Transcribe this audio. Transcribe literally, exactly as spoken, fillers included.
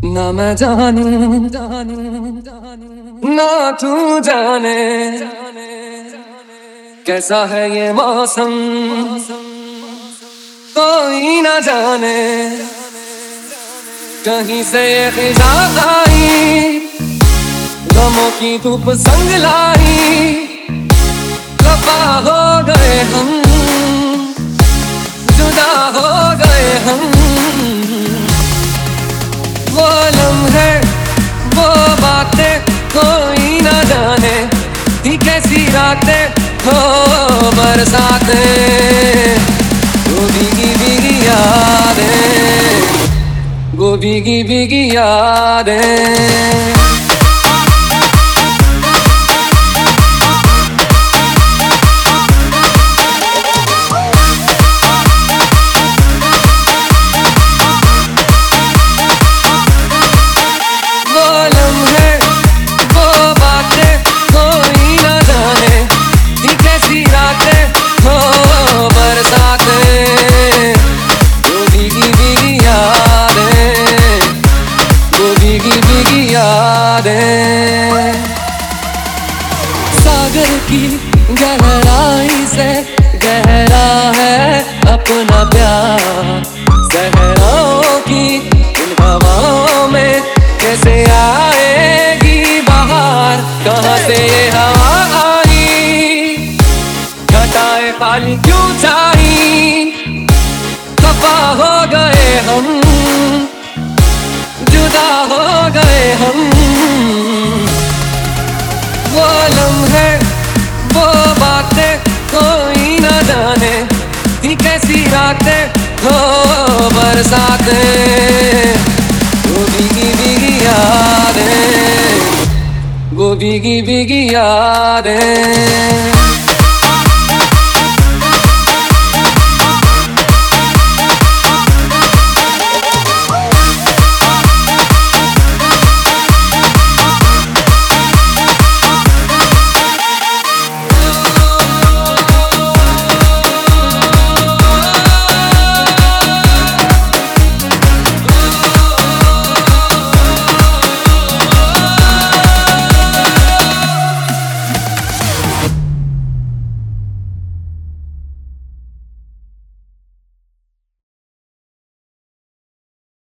ना मैं जानू ना तू जाने कैसा है ये मौसम, कोई ना जाने कहीं से ये खिजा आई, गमों की धूप संग लाई। खफा हो गए हम, जुदा हो गए हम, वो लम्हे वो बातें कोई ना जाने थी कैसी रातें हो बरसातें, वो भीगी भीगी यादें, वो भीगी भीगी यादें। सागर की गहराई से गहरा है अपना प्यार, सहराओं की इन हवाओं में कैसे आएगी बाहर, कहाँ से ये हवा आई, घटाए खाली क्यों चाहिए। खफा हो गए हम, जुदा हो गए हम, वो लम्हे वो बातें कोई ना जाने थी कैसी रातें हो बरसातें, वो भीगी भीगी यादें, वो भीगी भीगी यादें।